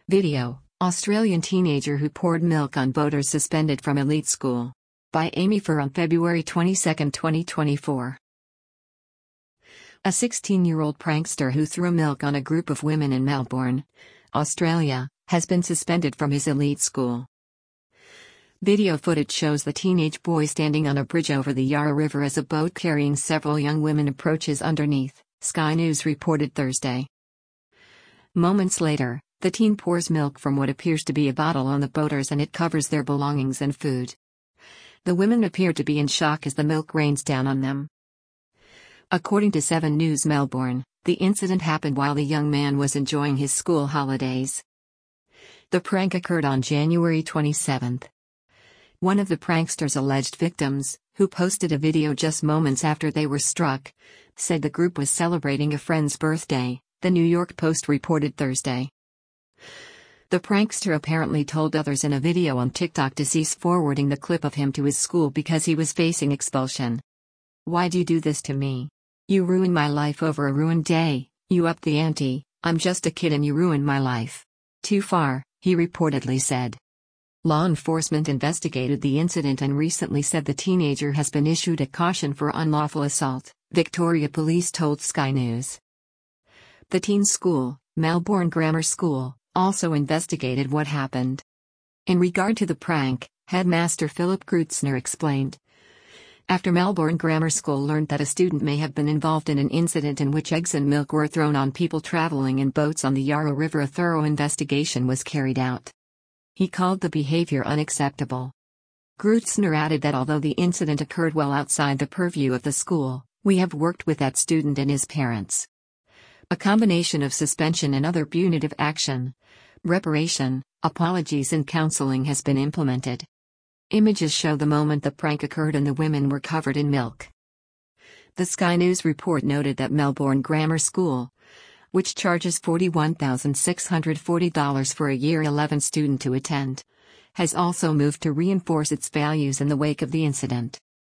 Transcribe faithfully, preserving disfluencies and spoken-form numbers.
Video: Australian teenager who poured milk on boaters suspended from elite school. By Amy Furr on February twenty-second, twenty twenty-four. A sixteen-year-old prankster who threw milk on a group of women in Melbourne, Australia, has been suspended from his elite school. Video footage shows the teenage boy standing on a bridge over the Yarra River as a boat carrying several young women approaches underneath, Sky News reported Thursday. Moments later, the teen pours milk from what appears to be a bottle on the boaters and it covers their belongings and food. The women appear to be in shock as the milk rains down on them. According to Seven News Melbourne, the incident happened while the young man was enjoying his school holidays. The prank occurred on January twenty-seventh. One of the prankster's alleged victims, who posted a video just moments after they were struck, said the group was celebrating a friend's birthday, the New York Post reported Thursday. The prankster apparently told others in a video on TikTok to cease forwarding the clip of him to his school because he was facing expulsion. "Why'd you do this to me? You ruined my life over a ruined day, you upped the ante, I'm just a kid and you ruined my life. Too far," he reportedly said. Law enforcement investigated the incident and recently said the teenager has been issued a caution for unlawful assault, Victoria Police told Sky News. The teen's school, Melbourne Grammar School, also investigated what happened. In regard to the prank, headmaster Philip Grootsner explained. After Melbourne Grammar School learned that a student may have been involved in an incident in which eggs and milk were thrown on people travelling in boats on the Yarra River, a thorough investigation was carried out. He called the behaviour unacceptable. Grootsner added that although the incident occurred well outside the purview of the school, we have worked with that student and his parents. A combination of suspension and other punitive action, reparation, apologies and counselling has been implemented. Images show the moment the prank occurred and the women were covered in milk. The Sky News report noted that Melbourne Grammar School, which charges forty-one thousand six hundred forty dollars for a Year eleven student to attend, has also moved to reinforce its values in the wake of the incident.